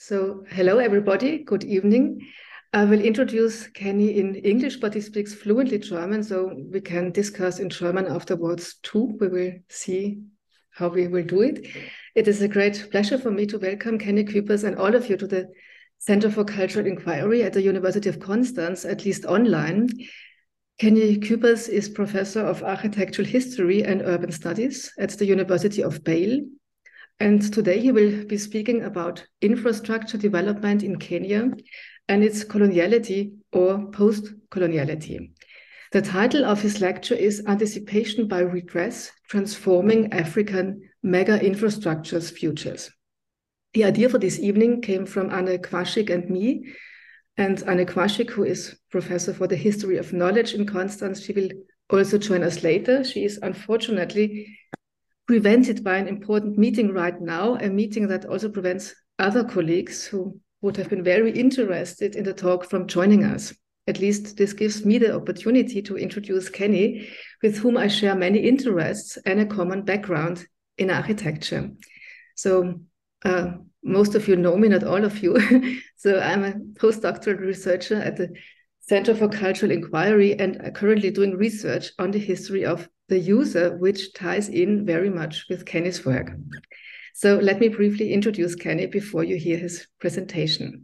So, hello everybody, good evening. I will introduce Kenny in English, but he speaks fluently German, so we can discuss in German afterwards too. We will see how we will do it. It is a great pleasure for me to welcome Kenny Küpers and all of you to the Center for Cultural Inquiry at the University of Constance, at least online. Kenny Küpers is Professor of Architectural History and Urban Studies at the University of Bale. And today he will be speaking about infrastructure development in Kenya and its coloniality or post-coloniality. The title of his lecture is Anticipation by Redress, Transforming African Mega Infrastructures Futures. The idea for this evening came from Anne Quashik and me. And Anne Quashik, who is professor for the history of knowledge in Constance, she will also join us later. She is unfortunately prevented by an important meeting right now, a meeting that also prevents other colleagues who would have been very interested in the talk from joining us. At least this gives me the opportunity to introduce Kenny, with whom I share many interests and a common background in architecture. So most of you know me, not all of you. So I'm a postdoctoral researcher at the Center for Cultural Inquiry and currently doing research on the history of the user, which ties in very much with Kenny's work. So let me briefly introduce Kenny before you hear his presentation.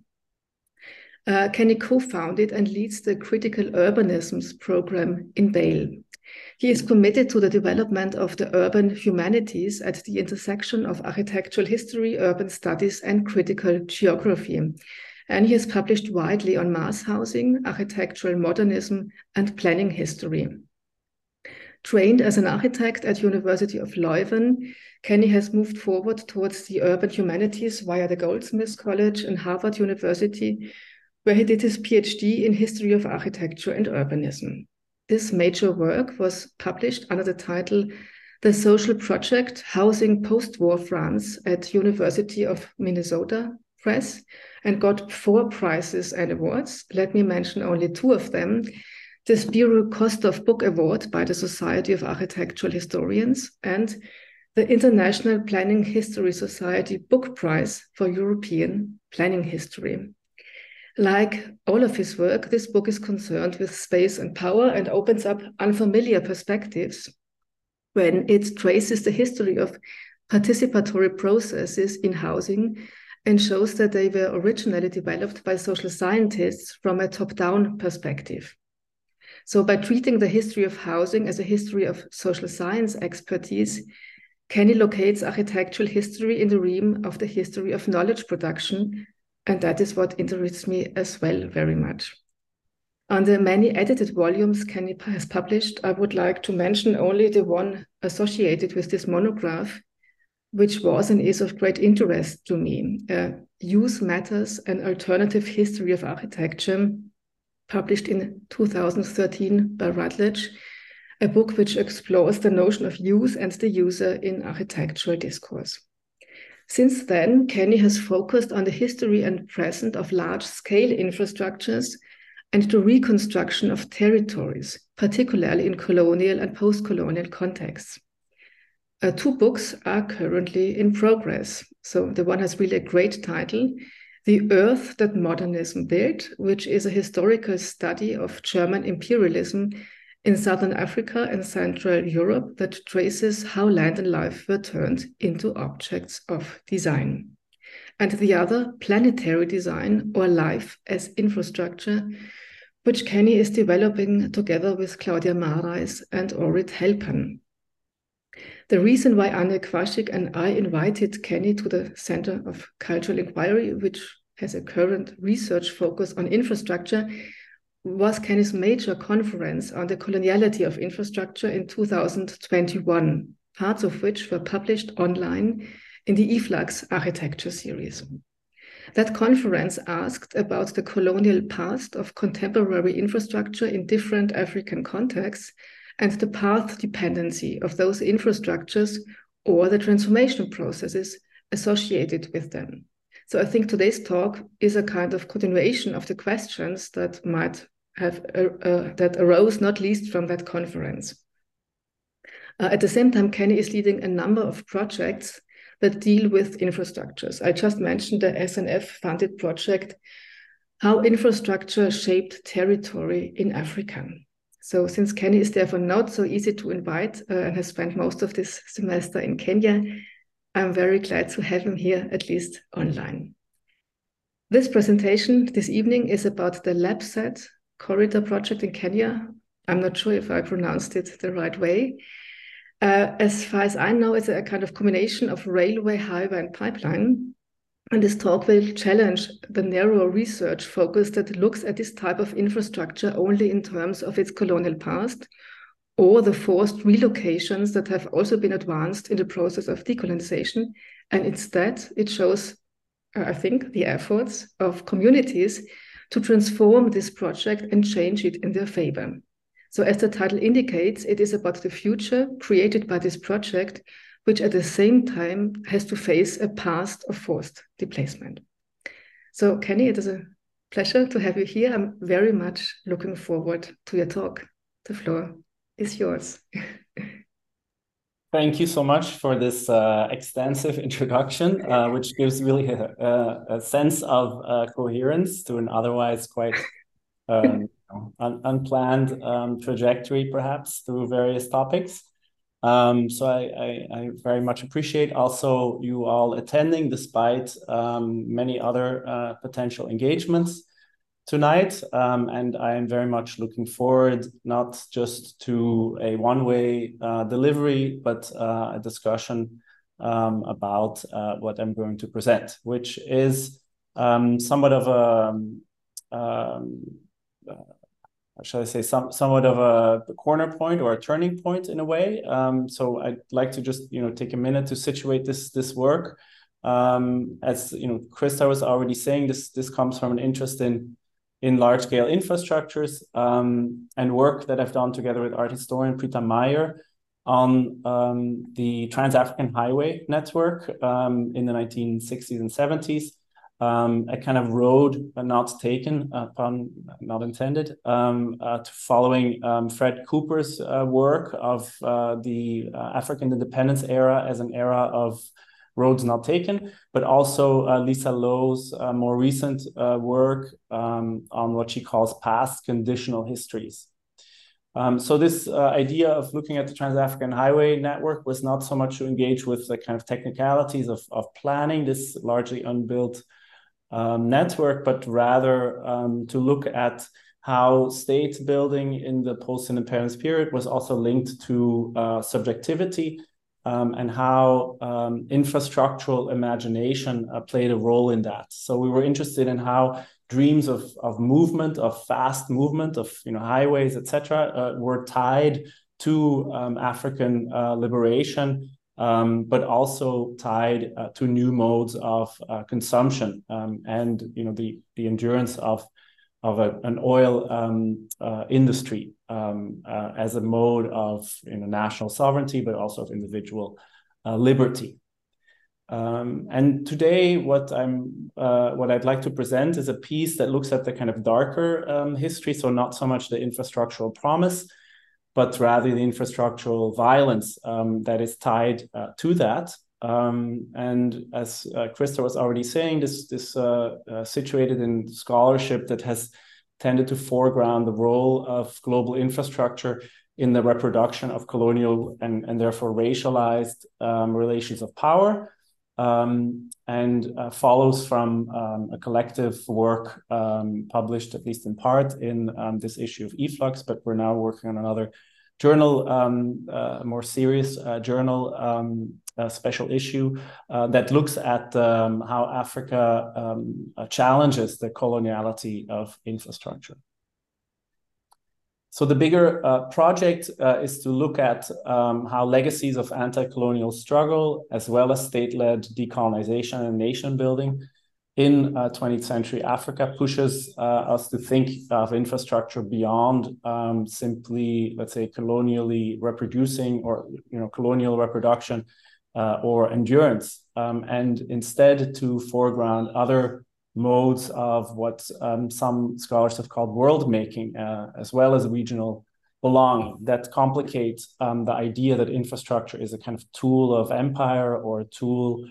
Kenny co-founded and leads the Critical Urbanisms program in Bale. He is committed to the development of the urban humanities at the intersection of architectural history, urban studies, and critical geography. And he has published widely on mass housing, architectural modernism, and planning history. Trained as an architect at University of Leuven, Kenny has moved forward towards the urban humanities via the Goldsmiths College and Harvard University, where he did his PhD in history of architecture and urbanism. This major work was published under the title The Social Project, Housing Post-War France at University of Minnesota Press, and got 4 prizes and awards. Let me mention only 2 of them. The Spiro Kostof Book Award by the Society of Architectural Historians and the International Planning History Society Book Prize for European Planning History. Like all of his work, this book is concerned with space and power and opens up unfamiliar perspectives when it traces the history of participatory processes in housing and shows that they were originally developed by social scientists from a top-down perspective. So by treating the history of housing as a history of social science expertise, Kenny locates architectural history in the realm of the history of knowledge production, and that is what interests me as well very much. On the many edited volumes Kenny has published, I would like to mention only the one associated with this monograph, which was and is of great interest to me. Use Matters, an Alternative History of Architecture, published in 2013 by Routledge, a book which explores the notion of use and the user in architectural discourse. Since then, Kenny has focused on the history and present of large-scale infrastructures and the reconstruction of territories, particularly in colonial and post-colonial contexts. 2 books are currently in progress. So the one has really a great title, The Earth That Modernism Built, which is a historical study of German imperialism in Southern Africa and Central Europe that traces how land and life were turned into objects of design. And the other, Planetary Design or Life as Infrastructure, which Kenny is developing together with Claudia Marais and Orit Helpan. The reason why Anne Quashik and I invited Kenny to the Center of Cultural Inquiry, which has a current research focus on infrastructure, was Kenny's major conference on the coloniality of infrastructure in 2021, parts of which were published online in the eFlux Architecture series. That conference asked about the colonial past of contemporary infrastructure in different African contexts and the path dependency of those infrastructures or the transformation processes associated with them. So I think today's talk is a kind of continuation of the questions that might have that arose not least from that conference. At the same time, Kenny is leading a number of projects that deal with infrastructures. I just mentioned the SNF-funded project, How Infrastructure Shaped Territory in Africa. So since Kenny is therefore not so easy to invite and has spent most of this semester in Kenya, I'm very glad to have him here, at least online. This presentation this evening is about the LabSat corridor project in Kenya. I'm not sure if I pronounced it the right way. As far as I know, it's a kind of combination of railway, highway, and pipeline. And this talk will challenge the narrow research focus that looks at this type of infrastructure only in terms of its colonial past, or the forced relocations that have also been advanced in the process of decolonization. And instead, it shows, I think, the efforts of communities to transform this project and change it in their favor. So as the title indicates, it is about the future created by this project, which at the same time has to face a past of forced displacement. So Kenny, it is a pleasure to have you here. I'm very much looking forward to your talk. The floor is yours. Thank you so much for this extensive introduction, which gives really a sense of coherence to an otherwise quite unplanned trajectory, perhaps, through various topics. So I very much appreciate also you all attending despite many other potential engagements tonight. And I am very much looking forward not just to a one-way delivery, but a discussion about what I'm going to present, which is somewhat of a shall I say, somewhat of a corner point or a turning point in a way. So I'd like to just take a minute to situate this work. As Krista was already saying, this comes from an interest in large-scale infrastructures and work that I've done together with art historian Prita Meyer on the Trans-African Highway network in the 1960s and 70s. A kind of road not taken, pun not intended, following Fred Cooper's work of the African independence era as an era of roads not taken, but also Lisa Lowe's more recent work on what she calls past conditional histories. So this idea of looking at the Trans-African Highway network was not so much to engage with the kind of technicalities of planning this largely unbuilt network, but rather to look at how state building in the post-independence period was also linked to subjectivity and how infrastructural imagination played a role in that. So we were interested in how dreams of movement, of fast movement, of highways, etc., were tied to African liberation. But also tied to new modes of consumption and the endurance of an oil industry as a mode of national sovereignty, but also of individual liberty. And today, what I'd like to present is a piece that looks at the kind of darker history, so not so much the infrastructural promise, but rather the infrastructural violence that is tied to that. And as Krista was already saying, this situated in scholarship that has tended to foreground the role of global infrastructure in the reproduction of colonial and therefore racialized relations of power, and follows from a collective work published, at least in part, in this issue of eFlux, but we're now working on another journal, a more serious journal, special issue that looks at how Africa challenges the coloniality of infrastructure. So the bigger project is to look at how legacies of anti-colonial struggle, as well as state-led decolonization and nation building in 20th century Africa pushes us to think of infrastructure beyond simply, let's say, colonially reproducing or colonial reproduction or endurance, and instead to foreground other modes of what some scholars have called world making, as well as regional belonging that complicate the idea that infrastructure is a kind of tool of empire or a tool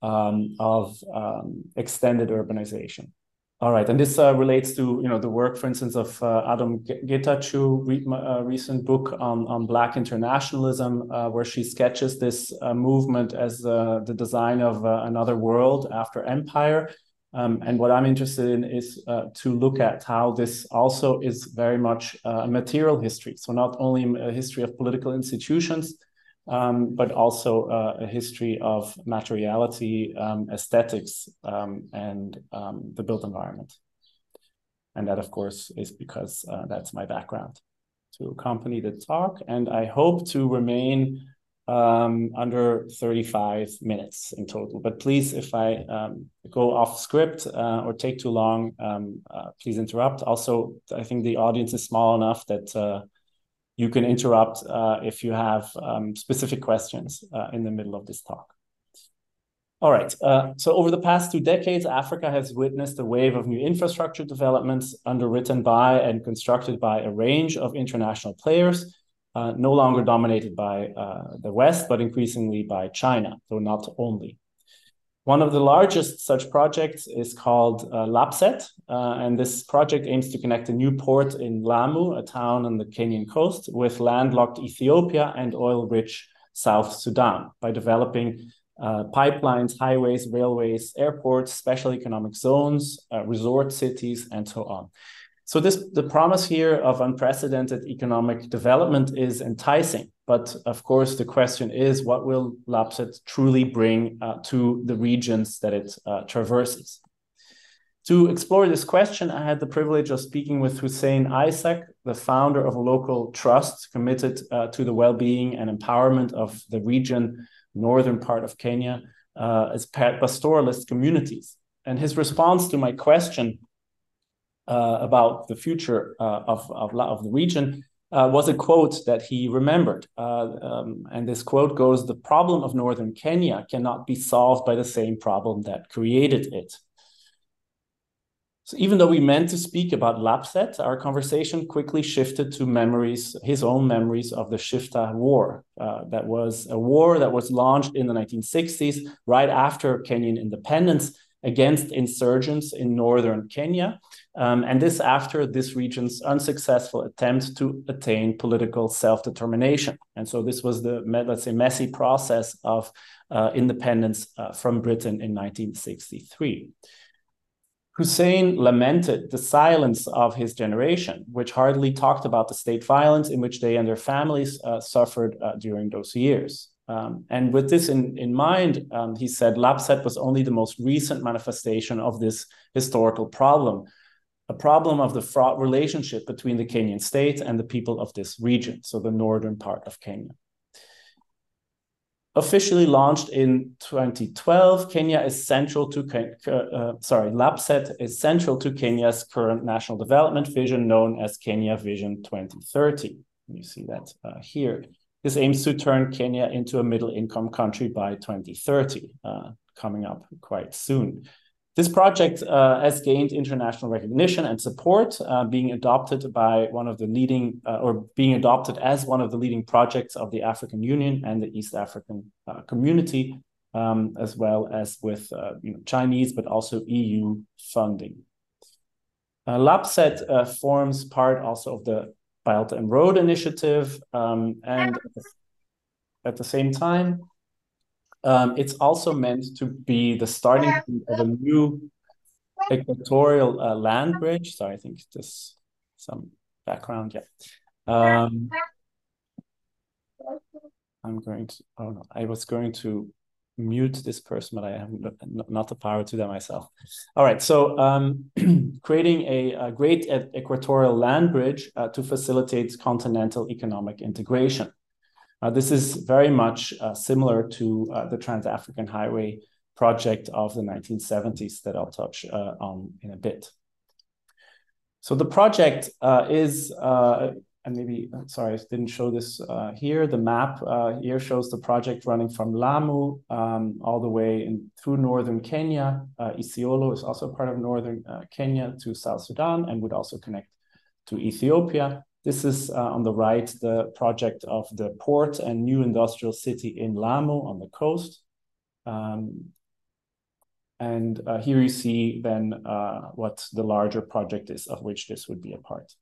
of extended urbanization. All right, and this relates to the work, for instance, of Adam Getachew, recent book on Black internationalism, where she sketches this movement as the design of another world after empire. And what I'm interested in is to look at how this also is very much a material history. So not only a history of political institutions, but also a history of materiality, aesthetics, and the built environment. And that, of course, is because that's my background to accompany the talk. And I hope to remain under 35 minutes in total. But please, if I go off script or take too long, please interrupt. Also, I think the audience is small enough that you can interrupt if you have specific questions in the middle of this talk. All right, so over the past 2 decades, Africa has witnessed a wave of new infrastructure developments underwritten by and constructed by a range of international players, no longer dominated by the West, but increasingly by China, though not only. One of the largest such projects is called LAPSSET, and this project aims to connect a new port in Lamu, a town on the Kenyan coast, with landlocked Ethiopia and oil-rich South Sudan by developing pipelines, highways, railways, airports, special economic zones, resort cities, and so on. So the promise here of unprecedented economic development is enticing. But of course, the question is, what will LAPSSET truly bring to the regions that it traverses? To explore this question, I had the privilege of speaking with Hussein Isaac, the founder of a local trust committed to the well-being and empowerment of the region, northern part of Kenya, as pastoralist communities. And his response to my question about the future of the region was a quote that he remembered. And this quote goes, "The problem of northern Kenya cannot be solved by the same problem that created it." So even though we meant to speak about LAPSSET, our conversation quickly shifted to memories, his own memories of the Shifta War. That was a war that was launched in the 1960s, right after Kenyan independence, against insurgents in northern Kenya. And this after this region's unsuccessful attempt to attain political self-determination. And so this was the, let's say, messy process of independence from Britain in 1963. Hussein lamented the silence of his generation, which hardly talked about the state violence in which they and their families suffered during those years. And with this in mind, he said LAPSSET was only the most recent manifestation of this historical problem, a problem of the fraught relationship between the Kenyan state and the people of this region, so the northern part of Kenya. Officially launched in 2012, LAPSSET is central to Kenya's current national development vision known as Kenya Vision 2030. You see that here. This aims to turn Kenya into a middle-income country by 2030, coming up quite soon. This project has gained international recognition and support, being adopted by one of the leading, or being adopted as one of the leading projects of the African Union and the East African community, as well as with Chinese, but also EU funding. LAPSSET forms part also of the Belt and Road Initiative, and at the same time, it's also meant to be the starting point of a new equatorial land bridge. Sorry, I think there's some background. Yeah. I'm going to, oh no, I was going to mute this person, but I have not the power to that myself. All right, so creating a great equatorial land bridge to facilitate continental economic integration. This is very much similar to the Trans-African Highway project of the 1970s that I'll touch on in a bit. So the project is, and maybe, sorry, I didn't show this here. The map here shows the project running from Lamu all the way through northern Kenya. Isiolo is also part of northern Kenya to South Sudan and would also connect to Ethiopia. This is on the right, the project of the port and new industrial city in Lamu on the coast. Here you see then what the larger project is of which this would be a part.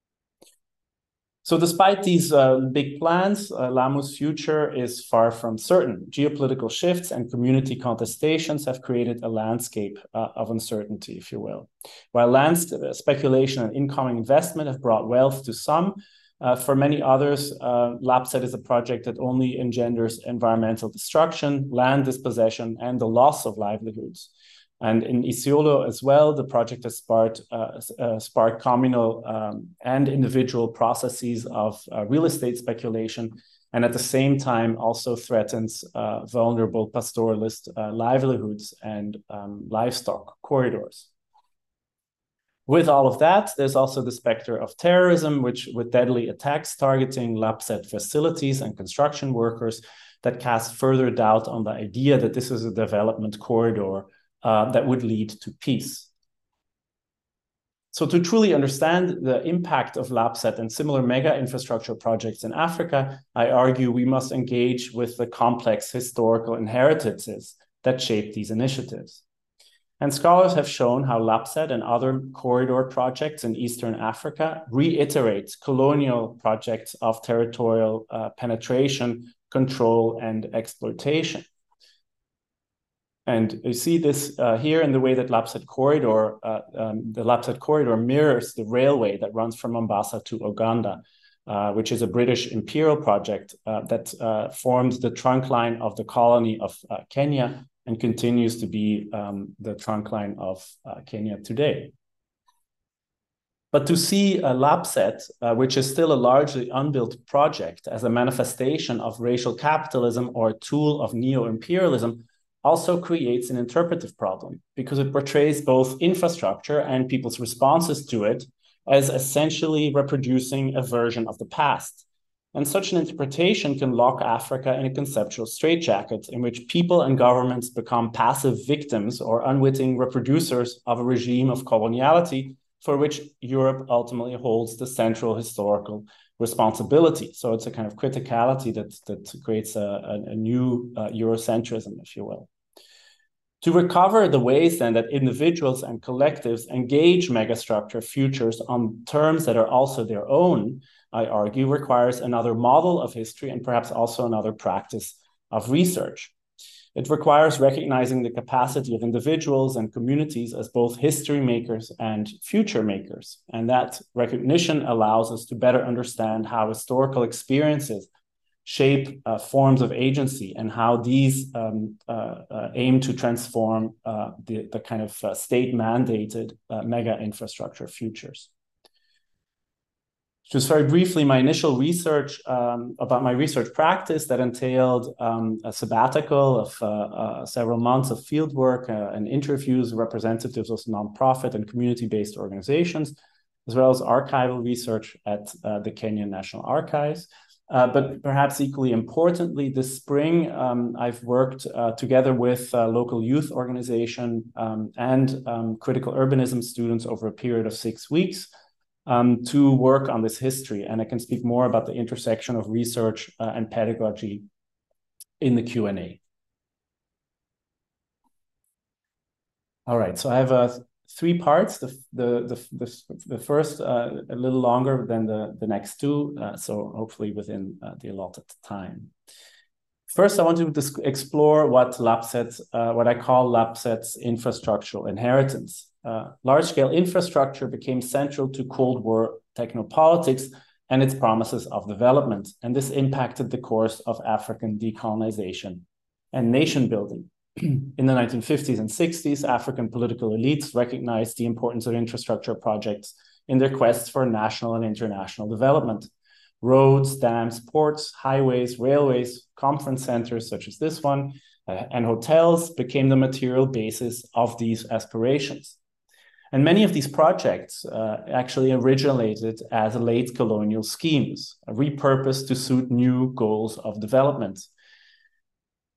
So despite these big plans, Lamu's future is far from certain. Geopolitical shifts and community contestations have created a landscape of uncertainty, if you will. While land speculation and incoming investment have brought wealth to some, for many others, Lapset is a project that only engenders environmental destruction, land dispossession, and the loss of livelihoods. And in Isiolo as well, the project has sparked communal and individual processes of real estate speculation, and at the same time also threatens vulnerable pastoralist livelihoods and livestock corridors. With all of that, there's also the specter of terrorism, which with deadly attacks targeting Lapset facilities and construction workers that cast further doubt on the idea that this is a development corridor that would lead to peace. So to truly understand the impact of Lapset and similar mega infrastructure projects in Africa, I argue we must engage with the complex historical inheritances that shape these initiatives. And scholars have shown how Lapset and other corridor projects in Eastern Africa reiterate colonial projects of territorial penetration, control, and exploitation. And you see this here in the way that the Lapset corridor mirrors the railway that runs from Mombasa to Uganda, which is a British imperial project that formed the trunk line of the colony of Kenya and continues to be the trunk line of Kenya today. But to see Lapset, which is still a largely unbuilt project, as a manifestation of racial capitalism or a tool of neo-imperialism also creates an interpretive problem, because it portrays both infrastructure and people's responses to it as essentially reproducing a version of the past. And such an interpretation can lock Africa in a conceptual straitjacket in which people and governments become passive victims or unwitting reproducers of a regime of coloniality for which Europe ultimately holds the central historical responsibility. So it's a kind of criticality that creates a new Eurocentrism, if you will. To recover the ways then that individuals and collectives engage megastructure futures on terms that are also their own, I argue, requires another model of history and perhaps also another practice of research. It requires recognizing the capacity of individuals and communities as both history makers and future makers. And that recognition allows us to better understand how historical experiences shape forms of agency and how these aim to transform the kind of state-mandated mega infrastructure futures. Just very briefly, my initial research about my research practice that entailed a sabbatical of several months of field work and interviews with representatives of nonprofit and community-based organizations, as well as archival research at the Kenyan National Archives. But perhaps equally importantly, this spring, I've worked together with a local youth organization and critical urbanism students over a period of 6 weeks to work on this history. And I can speak more about the intersection of research and pedagogy in the Q&A. All right, so I have 3 parts. The first a little longer than the next 2, so hopefully within the allotted time. First, I want to explore what I call Lapset's infrastructural inheritance. Large-scale infrastructure became central to Cold War technopolitics and its promises of development, and this impacted the course of African decolonization and nation building. In the 1950s and 60s, African political elites recognized the importance of infrastructure projects in their quests for national and international development. Roads, dams, ports, highways, railways, conference centers such as this one, and hotels became the material basis of these aspirations. And many of these projects actually originated as late colonial schemes, repurposed to suit new goals of development.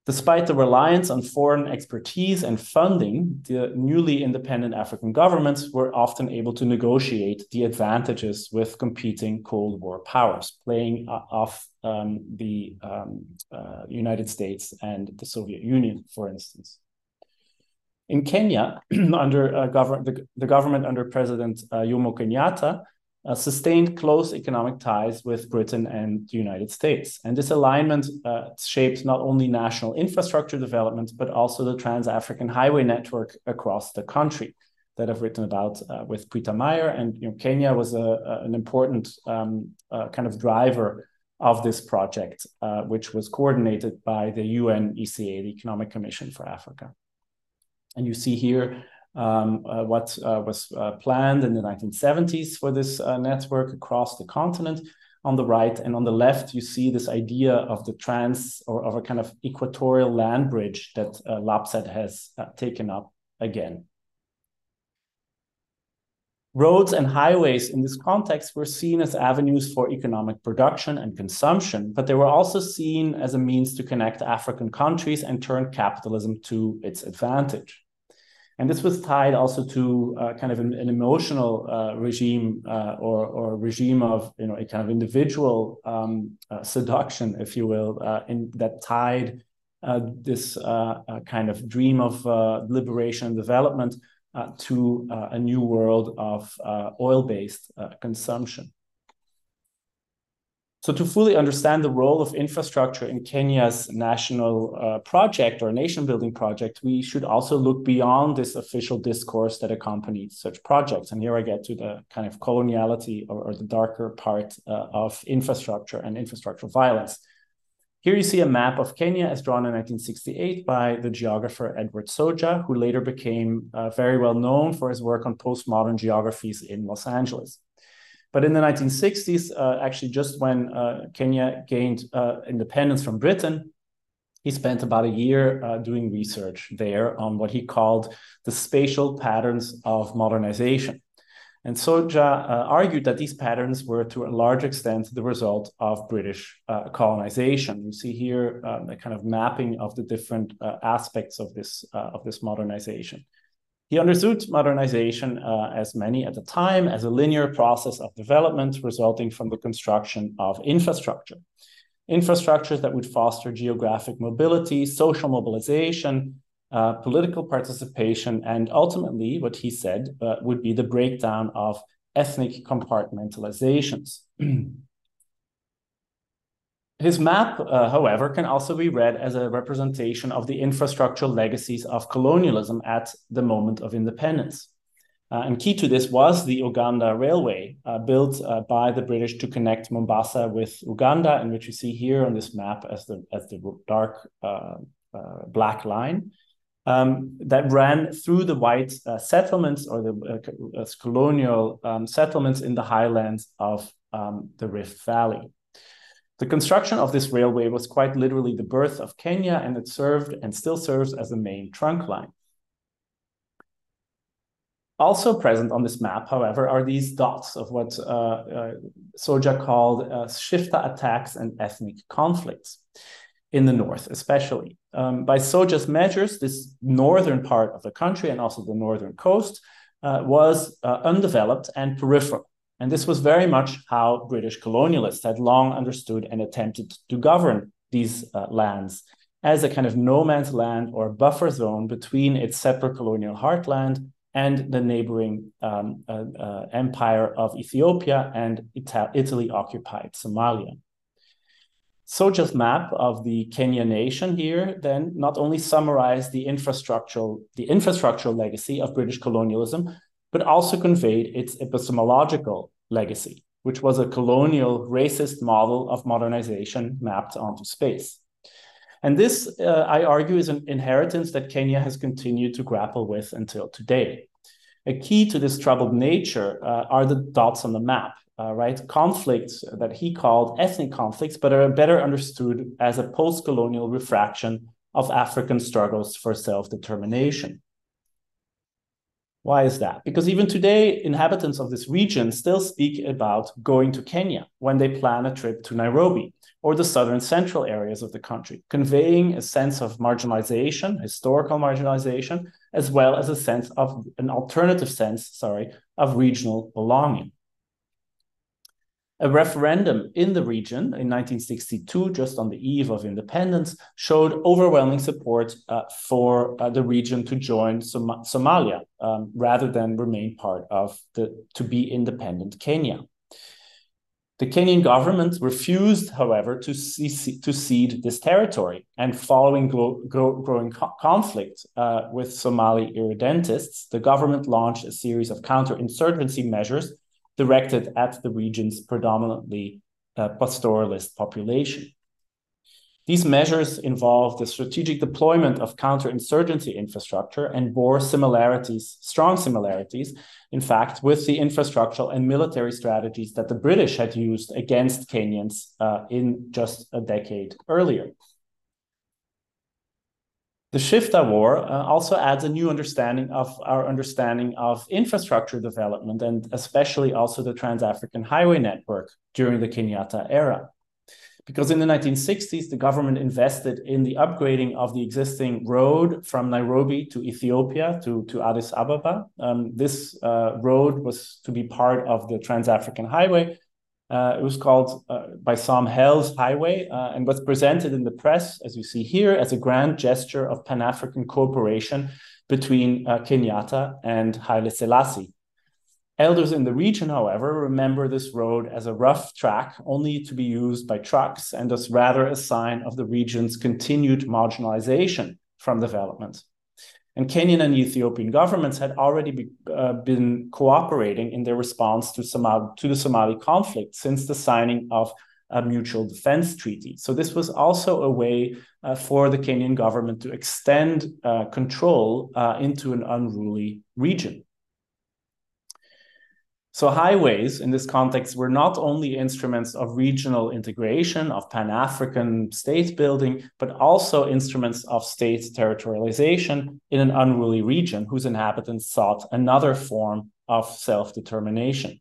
Despite the reliance on foreign expertise and funding, the newly independent African governments were often able to negotiate the advantages with competing Cold War powers, playing off the United States and the Soviet Union, for instance. In Kenya, under the government under President Jomo Kenyatta, sustained close economic ties with Britain and the United States. And this alignment shaped not only national infrastructure development, but also the Trans-African Highway Network across the country that I've written about with Peter Meyer. And Kenya was an important kind of driver of this project, which was coordinated by the UNECA, the Economic Commission for Africa. And you see here what was planned in the 1970s for this network across the continent on the right. And on the left, you see this idea of the or of a kind of equatorial land bridge that LAPSET has taken up again. Roads and highways in this context were seen as avenues for economic production and consumption, but they were also seen as a means to connect African countries and turn capitalism to its advantage. And this was tied also to kind of an emotional regime or regime of a kind of individual seduction, if you will, that tied this kind of dream of liberation and development to a new world of oil-based consumption. So to fully understand the role of infrastructure in Kenya's national project or nation-building project, we should also look beyond this official discourse that accompanied such projects. And here I get to the kind of coloniality or the darker part of infrastructure and infrastructural violence. Here you see a map of Kenya as drawn in 1968 by the geographer Edward Soja, who later became very well known for his work on postmodern geographies in Los Angeles. But in the 1960s, actually just when Kenya gained independence from Britain, he spent about a year doing research there on what he called the spatial patterns of modernization. And Soja argued that these patterns were to a large extent the result of British colonization. You see here a kind of mapping of the different aspects of this modernization. He understood modernization, as many at the time, as a linear process of development resulting from the construction of infrastructure. Infrastructures that would foster geographic mobility, social mobilization, political participation, and ultimately, what he said, would be the breakdown of ethnic compartmentalizations. His map, however, can also be read as a representation of the infrastructural legacies of colonialism at the moment of independence. And key to this was the Uganda Railway, built by the British to connect Mombasa with Uganda, and which you see here on this map as the dark black line, that ran through the white settlements or the colonial settlements in the highlands of the Rift Valley. The construction of this railway was quite literally the birth of Kenya, and it served and still serves as the main trunk line. Also present on this map, however, are these dots of what Soja called Shifta attacks and ethnic conflicts in the north, especially. By Soja's measures, this northern part of the country and also the northern coast was undeveloped and peripheral. And this was very much how British colonialists had long understood and attempted to govern these lands as a kind of no man's land or buffer zone between its separate colonial heartland and the neighboring empire of Ethiopia and Italy-occupied Somalia. Soja's map of the Kenya nation here then not only summarized the infrastructural legacy of British colonialism, but also conveyed its epistemological legacy, which was a colonial racist model of modernization mapped onto space. And this, I argue, is an inheritance that Kenya has continued to grapple with until today. A key to this troubled nature are the dots on the map, right? Conflicts that he called ethnic conflicts, but are better understood as a post-colonial refraction of African struggles for self-determination. Why is that? Because even today, inhabitants of this region still speak about going to Kenya when they plan a trip to Nairobi or the southern central areas of the country, conveying a sense of marginalization, historical marginalization, as well as a sense of an alternative sense, of regional belonging. A referendum in the region in 1962, just on the eve of independence, showed overwhelming support for the region to join Somalia rather than remain part of to be independent Kenya. The Kenyan government refused, however, to cede this territory, and following growing conflict with Somali irredentists, the government launched a series of counterinsurgency measures directed at the region's predominantly pastoralist population. These measures involved the strategic deployment of counterinsurgency infrastructure and bore strong similarities, in fact, with the infrastructural and military strategies that the British had used against Kenyans in just a decade earlier. The Shifta War also adds a new understanding of infrastructure development, and especially also the Trans-African Highway Network during the Kenyatta era. Because in the 1960s, the government invested in the upgrading of the existing road from Nairobi to Ethiopia to Addis Ababa. This road was to be part of the Trans-African Highway. It was called by some Hell's Highway and was presented in the press, as you see here, as a grand gesture of Pan-African cooperation between Kenyatta and Haile Selassie. Elders in the region, however, remember this road as a rough track only to be used by trucks, and thus rather a sign of the region's continued marginalization from development. And Kenyan and Ethiopian governments had already been cooperating in their response to the Somali conflict since the signing of a mutual defense treaty. So this was also a way for the Kenyan government to extend control into an unruly region. So highways in this context were not only instruments of regional integration, of Pan-African state building, but also instruments of state territorialization in an unruly region whose inhabitants sought another form of self-determination.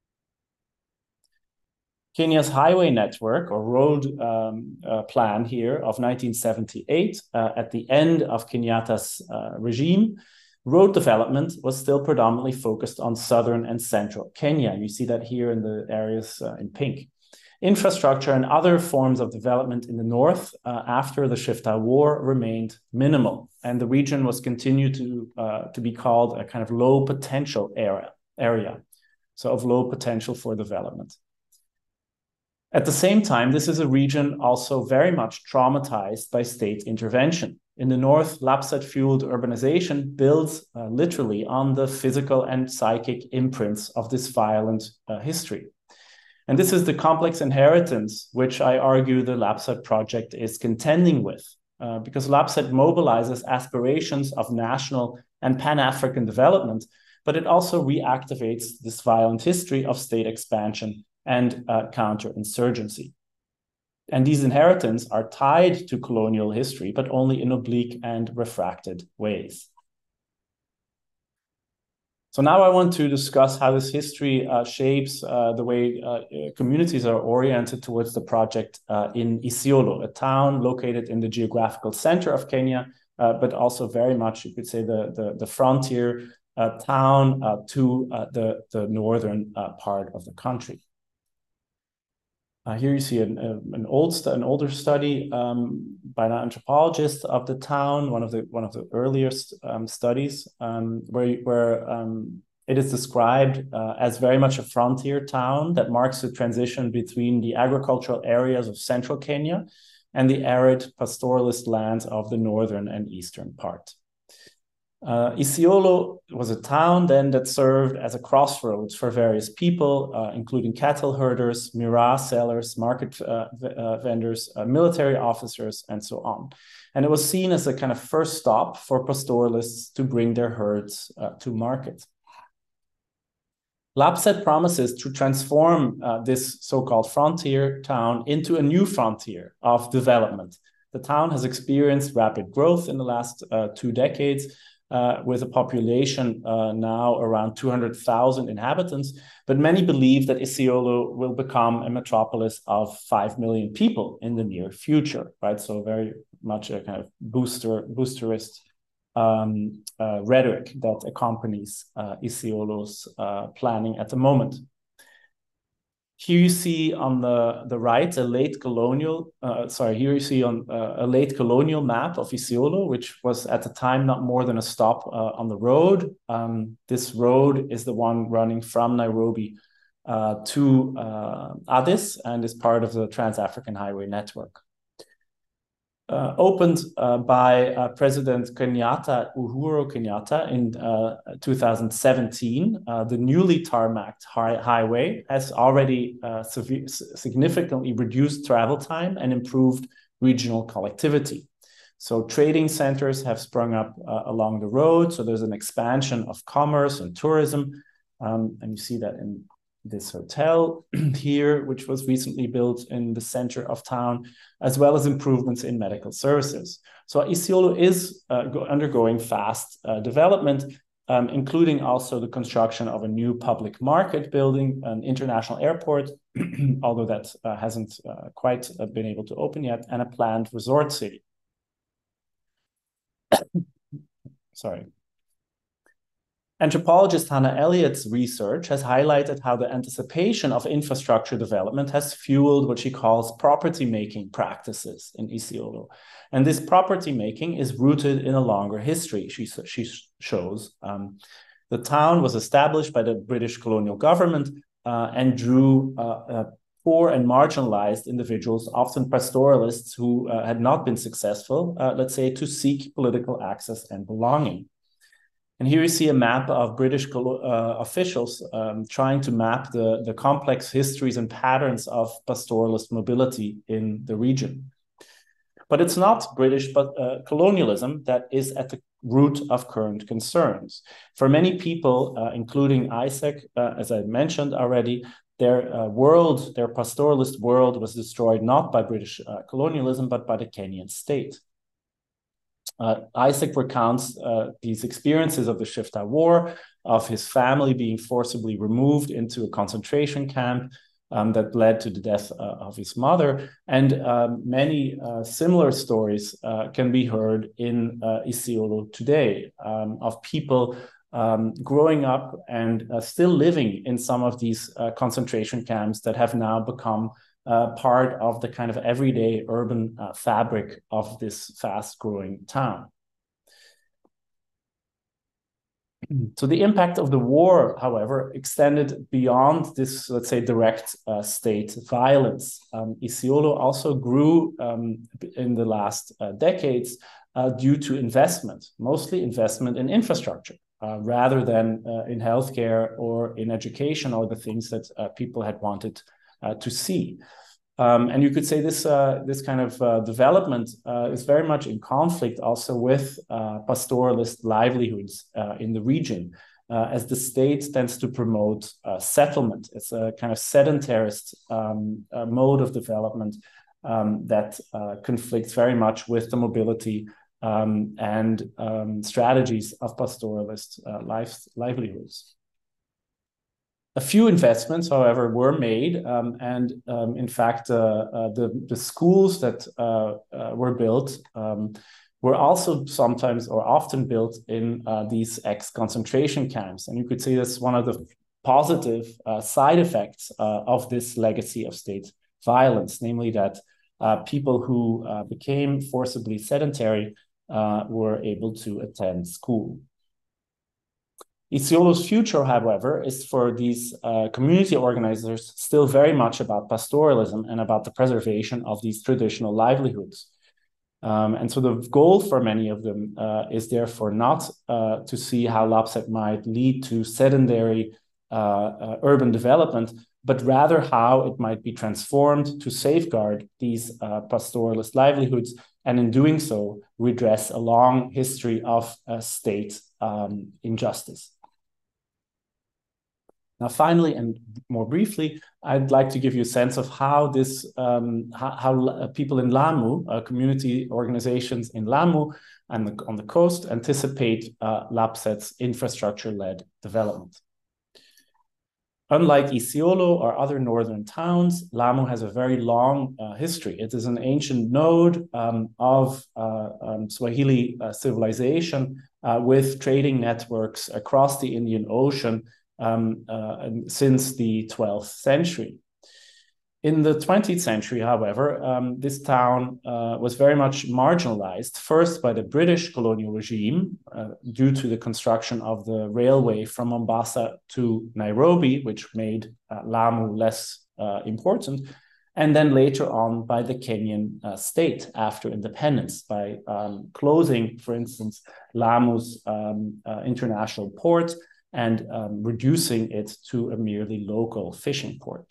Kenya's highway network or road plan here of 1978, at the end of Kenyatta's regime, road development was still predominantly focused on southern and central Kenya. You see that here in the areas in pink. Infrastructure and other forms of development in the north after the Shifta War remained minimal, and the region was continued to be called a kind of low potential area, so of low potential for development. At the same time, this is a region also very much traumatized by state intervention. In the north, Lapsset-fueled urbanization builds literally on the physical and psychic imprints of this violent history. And this is the complex inheritance which I argue the Lapsset project is contending with, because Lapsset mobilizes aspirations of national and Pan-African development, but it also reactivates this violent history of state expansion and counterinsurgency. And these inheritance are tied to colonial history, but only in oblique and refracted ways. So now I want to discuss how this history shapes the way communities are oriented towards the project in Isiolo, a town located in the geographical center of Kenya, but also very much, you could say, the frontier town to the northern part of the country. Here you see an older study by an anthropologist of the town, one of the earliest studies, where it is described as very much a frontier town that marks the transition between the agricultural areas of central Kenya and the arid pastoralist lands of the northern and eastern part. Isiolo was a town then that served as a crossroads for various people, including cattle herders, miraa sellers, market vendors, military officers, and so on. And it was seen as a kind of first stop for pastoralists to bring their herds to market. Lapsset promises to transform this so-called frontier town into a new frontier of development. The town has experienced rapid growth in the last 2 decades, with a population now around 200,000 inhabitants. But many believe that Isiolo will become a metropolis of 5 million people in the near future, right? So very much a kind of boosterist rhetoric that accompanies Isiolo's planning at the moment. Here you see on the right a late colonial, here you see on a late colonial map of Isiolo, which was at the time not more than a stop on the road. This road is the one running from Nairobi to Addis and is part of the Trans-African Highway Network. Opened by President Uhuru Kenyatta in 2017, the newly tarmacked highway has already significantly reduced travel time and improved regional connectivity. So trading centers have sprung up along the road. So there's an expansion of commerce and tourism. And you see that in this hotel here, which was recently built in the center of town, as well as improvements in medical services. So Isiolo is undergoing fast development, including also the construction of a new public market building, an international airport, although that hasn't quite been able to open yet, and a planned resort city. Sorry. Anthropologist Hannah Elliott's research has highlighted how the anticipation of infrastructure development has fueled what she calls property-making practices in Isiolo. And this property-making is rooted in a longer history, she shows. The town was established by the British colonial government and drew poor and marginalized individuals, often pastoralists who had not been successful, let's say, to seek political access and belonging. And here you see a map of British officials trying to map the complex histories and patterns of pastoralist mobility in the region. But it's not British colonialism that is at the root of current concerns. For many people, including Isaac, as I mentioned already, their pastoralist world was destroyed not by British colonialism, but by the Kenyan state. Isaac recounts these experiences of the Shifta War, of his family being forcibly removed into a concentration camp that led to the death of his mother. And many similar stories can be heard in Isiolo today of people growing up and still living in some of these concentration camps that have now become part of the kind of everyday urban fabric of this fast-growing town. So the impact of the war, however, extended beyond this, let's say, direct state violence. Isiolo also grew in the last decades due to investment, mostly investment in infrastructure, rather than in healthcare or in education or the things that people had wanted to see. And you could say this kind of development is very much in conflict also with pastoralist livelihoods in the region, as the state tends to promote settlement. It's a kind of sedentarist mode of development that conflicts very much with the mobility and strategies of pastoralist livelihoods. A few investments, however, were made, and in fact, the schools that were built were also sometimes or often built in these ex-concentration camps. And you could see that's one of the positive side effects of this legacy of state violence, namely that people who became forcibly sedentary were able to attend school. Isiolo's future, however, is for these community organizers still very much about pastoralism and about the preservation of these traditional livelihoods. And so the goal for many of them is therefore not to see how LAPSEC might lead to sedentary urban development, but rather how it might be transformed to safeguard these pastoralist livelihoods, and in doing so, redress a long history of state injustice. Now, finally, and more briefly, I'd like to give you a sense of how this, how people in Lamu, community organizations in Lamu and on the coast, anticipate LAPSET's infrastructure-led development. Unlike Isiolo or other northern towns, Lamu has a very long history. It is an ancient node of Swahili civilization with trading networks across the Indian Ocean since the 12th century. In the 20th century, however, this town was very much marginalized, first by the British colonial regime due to the construction of the railway from Mombasa to Nairobi, which made Lamu less important, and then later on by the Kenyan state after independence by closing, for instance, Lamu's international port and reducing it to a merely local fishing port.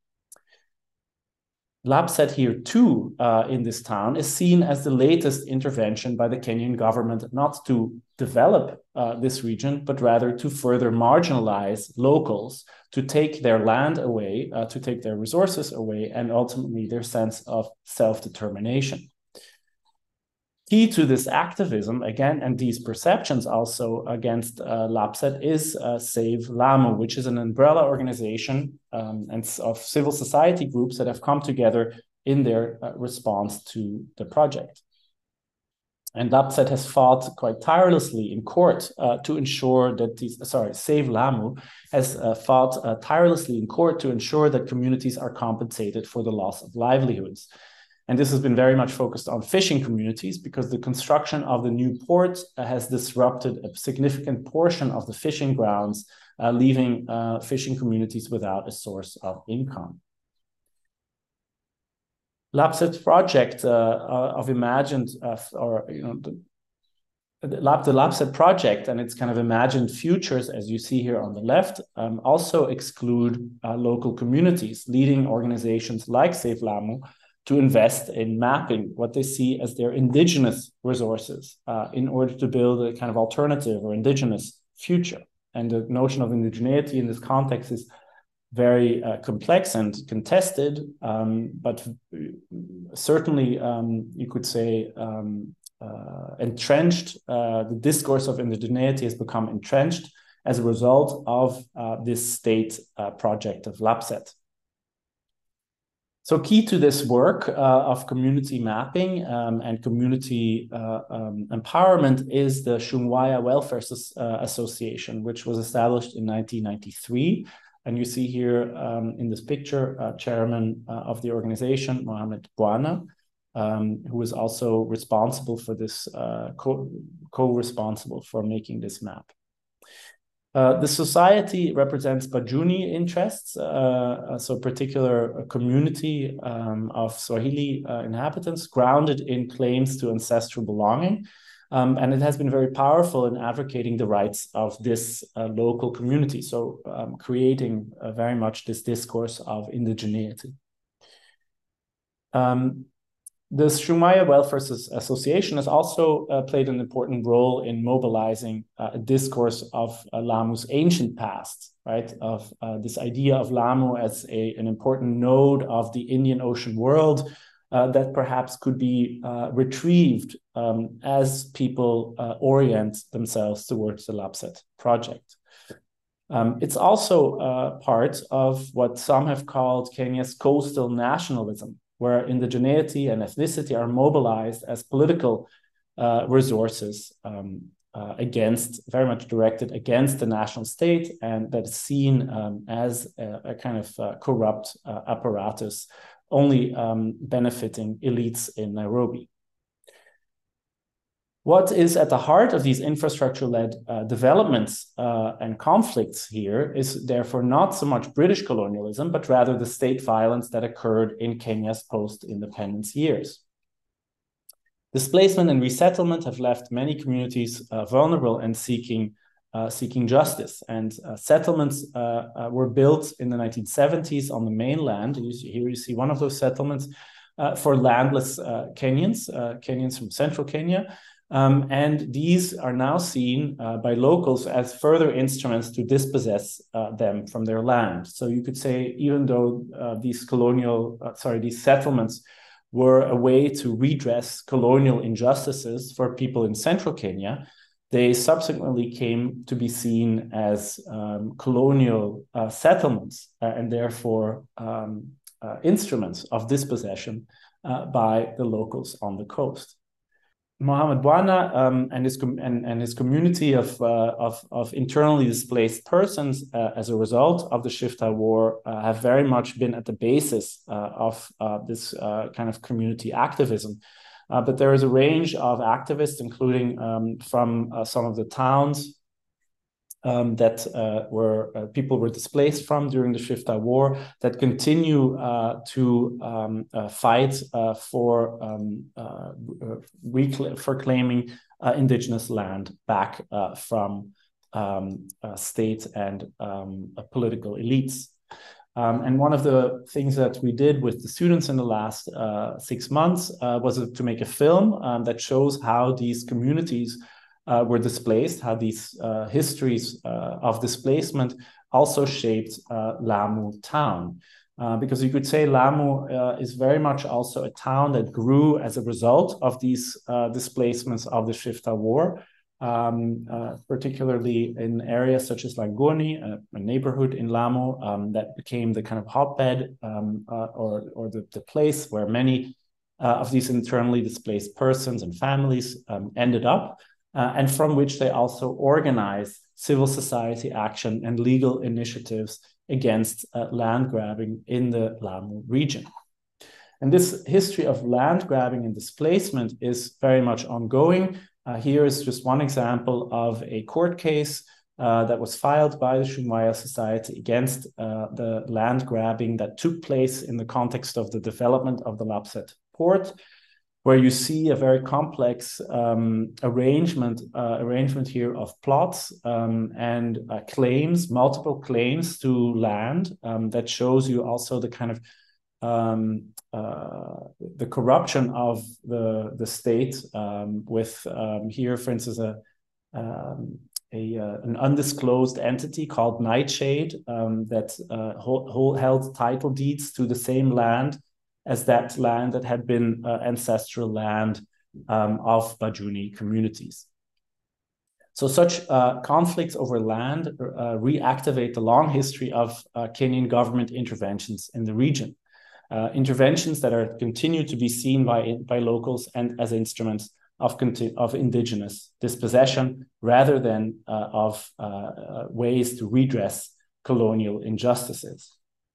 LAPSET here too in this town is seen as the latest intervention by the Kenyan government, not to develop this region, but rather to further marginalize locals, to take their land away, to take their resources away, and ultimately their sense of self-determination. Key to this activism, again, and these perceptions also against LAPSET is Save Lamu, which is an umbrella organization and of civil society groups that have come together in their response to the project. And LAPSET has fought quite tirelessly in court to ensure that Save Lamu has fought tirelessly in court to ensure that communities are compensated for the loss of livelihoods. And this has been very much focused on fishing communities because the construction of the new port has disrupted a significant portion of the fishing grounds, leaving fishing communities without a source of income. LAPSET's project of imagined, the LAPSET project and its kind of imagined futures, as you see here on the left, also exclude local communities, leading organizations like Save Lamu to invest in mapping what they see as their indigenous resources in order to build a kind of alternative or indigenous future. And the notion of indigeneity in this context is very complex and contested, but certainly you could say entrenched. The discourse of indigeneity has become entrenched as a result of this state project of LAPSET. So key to this work of community mapping and community empowerment is the Shumwaya Welfare Association, which was established in 1993. And you see here in this picture, chairman of the organization, Mohamed Bwana, who is also responsible for this, co-responsible for making this map. The society represents Bajuni interests, so a particular community of Swahili inhabitants grounded in claims to ancestral belonging. And it has been very powerful in advocating the rights of this local community, so creating very much this discourse of indigeneity. The Shumwaya Welfare Association has also played an important role in mobilizing a discourse of Lamu's ancient past, right? Of this idea of Lamu as an important node of the Indian Ocean world that perhaps could be retrieved as people orient themselves towards the LAPSET project. It's also part of what some have called Kenya's coastal nationalism, where indigeneity and ethnicity are mobilized as political resources very much directed against the national state, and that is seen as a kind of corrupt apparatus only benefiting elites in Nairobi. What is at the heart of these infrastructure-led developments and conflicts here is therefore not so much British colonialism, but rather the state violence that occurred in Kenya's post-independence years. Displacement and resettlement have left many communities vulnerable and seeking justice. And settlements were built in the 1970s on the mainland. Here you see one of those settlements for landless Kenyans from central Kenya. And these are now seen by locals as further instruments to dispossess them from their land. So you could say, even though these settlements were a way to redress colonial injustices for people in central Kenya, they subsequently came to be seen as colonial settlements and therefore instruments of dispossession by the locals on the coast. Mohamed Bwana and his community of internally displaced persons, as a result of the Shifta War, have very much been at the basis of this kind of community activism. But there is a range of activists, including from some of the towns that people were displaced from during the Shifta War, that continue to fight for claiming indigenous land back from state and political elites. And one of the things that we did with the students in the last 6 months was to make a film that shows how these communities were displaced, how these histories of displacement also shaped Lamu town. Because you could say Lamu is very much also a town that grew as a result of these displacements of the Shifta War, particularly in areas such as Langoni, a neighborhood in Lamu that became the kind of hotbed or the place where many of these internally displaced persons and families ended up. And from which they also organize civil society action and legal initiatives against land grabbing in the Lamu region. And this history of land grabbing and displacement is very much ongoing. Here is just one example of a court case that was filed by the Shumwaya Society against the land grabbing that took place in the context of the development of the Lapset port, where you see a very complex arrangement here of plots and claims, multiple claims to land that shows you also the kind of the corruption of the state with here, for instance, an undisclosed entity called Nightshade that held title deeds to the same land as that land that had been ancestral land of Bajuni communities. So such conflicts over land reactivate the long history of Kenyan government interventions in the region. Interventions that are continue to be seen by locals and as instruments of indigenous dispossession rather than of ways to redress colonial injustices.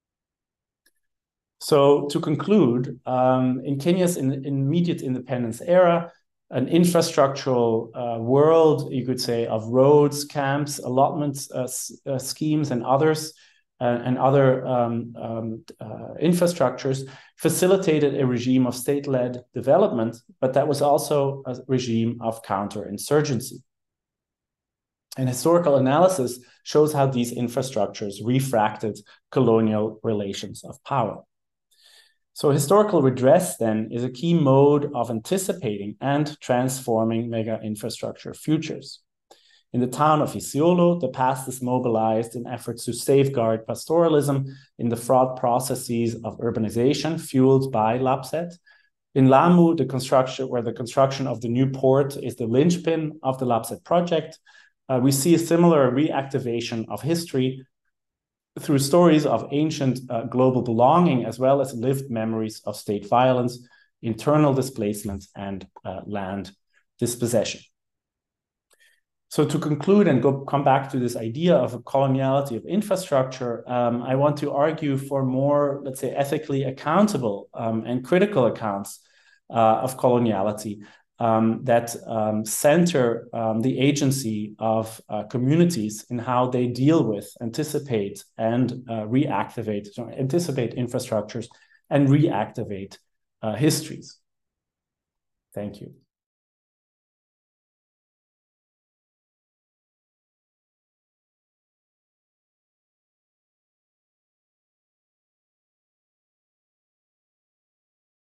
So to conclude, in Kenya's immediate independence era, an infrastructural world, you could say, of roads, camps, allotments, schemes, and others, and other infrastructures facilitated a regime of state-led development, but that was also a regime of counterinsurgency. And historical analysis shows how these infrastructures refracted colonial relations of power. So historical redress, then, is a key mode of anticipating and transforming mega infrastructure futures. In the town of Isiolo, the past is mobilized in efforts to safeguard pastoralism in the fraught processes of urbanization fueled by Lapset. In Lamu, the construction of the new port is the linchpin of the Lapset project. We see a similar reactivation of history through stories of ancient global belonging, as well as lived memories of state violence, internal displacement, and land dispossession. So to conclude and come back to this idea of a coloniality of infrastructure, I want to argue for more, let's say, ethically accountable and critical accounts of coloniality that center the agency of communities in how they deal with, anticipate, and anticipate infrastructures and reactivate histories. Thank you.